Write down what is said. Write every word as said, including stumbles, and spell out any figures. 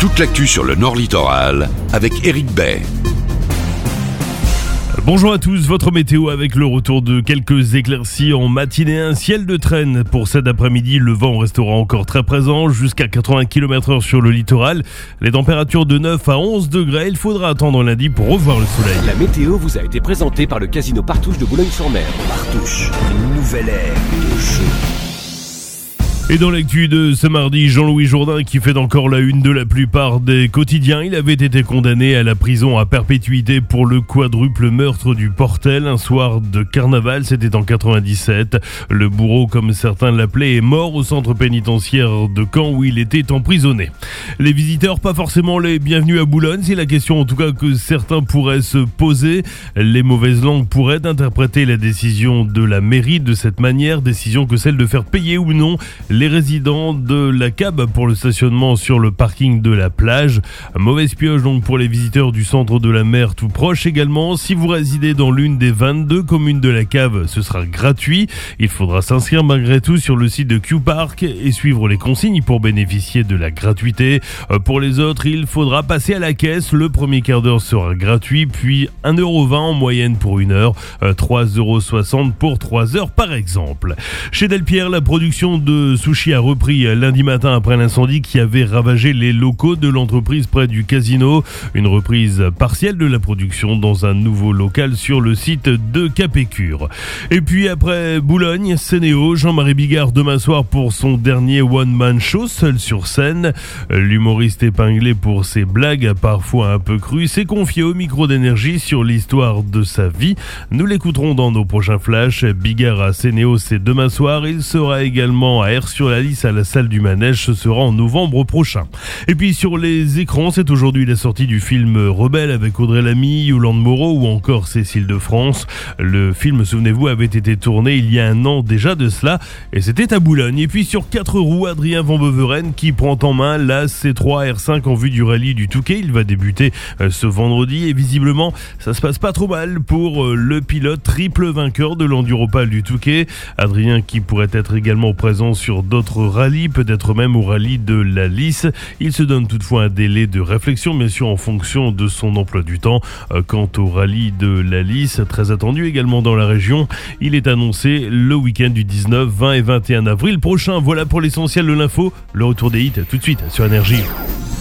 Toute l'actu sur le Nord Littoral avec Éric Bay. Bonjour à tous, votre météo avec le retour de quelques éclaircies en matinée, un ciel de traîne pour cet après-midi. Le vent restera encore très présent jusqu'à quatre-vingts kilomètres heure sur le littoral. Les températures de neuf à onze degrés, il faudra attendre lundi pour revoir le soleil. La météo vous a été présentée par le Casino Partouche de Boulogne-sur-Mer. Partouche, une nouvelle ère de jeu. Et dans l'actu de ce mardi, Jean-Louis Jourdain qui fait encore la une de la plupart des quotidiens. Il avait été condamné à la prison à perpétuité pour le quadruple meurtre du Portel un soir de carnaval, c'était en quatre-vingt-dix-sept. Le bourreau, comme certains l'appelaient, est mort au centre pénitentiaire de Caen où il était emprisonné. Les visiteurs, pas forcément les bienvenus à Boulogne, c'est la question en tout cas que certains pourraient se poser. Les mauvaises langues pourraient interpréter la décision de la mairie de cette manière, décision que celle de faire payer ou non les résidents de la C A B pour le stationnement sur le parking de la plage. Mauvaise pioche donc pour les visiteurs du centre de la mer tout proche également. Si vous résidez dans l'une des vingt-deux communes de la cave, ce sera gratuit. Il faudra s'inscrire malgré tout sur le site de Q-Park et suivre les consignes pour bénéficier de la gratuité. Pour les autres, il faudra passer à la caisse. Le premier quart d'heure sera gratuit, puis un euro vingt en moyenne pour une heure, trois euros soixante pour trois heures par exemple. Chez Delpierre, la production de sushi a repris lundi matin après l'incendie qui avait ravagé les locaux de l'entreprise près du casino. Une reprise partielle de la production dans un nouveau local sur le site de Capécure. Et puis après Boulogne, Sénéo, Jean-Marie Bigard demain soir pour son dernier one-man show seul sur scène. L'humoriste épinglé pour ses blagues parfois un peu crues s'est confié au micro d'Énergie sur l'histoire de sa vie. Nous l'écouterons dans nos prochains flashs. Bigard à Sénéo, c'est demain soir. Il sera également à Air sur la Lys à la salle du Manège, ce sera en novembre prochain. Et puis sur les écrans, c'est aujourd'hui la sortie du film Rebelle avec Audrey Lamy, Yolande Moreau ou encore Cécile de France. Le film, souvenez-vous, avait été tourné il y a un an déjà de cela et c'était à Boulogne. Et puis sur quatre roues, Adrien Van Beveren qui prend en main la C trois R cinq en vue du rallye du Touquet. Il va débuter ce vendredi et visiblement ça se passe pas trop mal pour le pilote triple vainqueur de l'Enduropal du Touquet. Adrien qui pourrait être également présent sur d'autres rallyes, peut-être même au rallye de la Lys. Il se donne toutefois un délai de réflexion, bien sûr en fonction de son emploi du temps. Quant au rallye de la Lys, très attendu également dans la région, il est annoncé le week-end du dix-neuf, vingt et vingt et un avril prochain. Voilà pour l'essentiel de l'info. Le retour des hits tout de suite sur Énergie.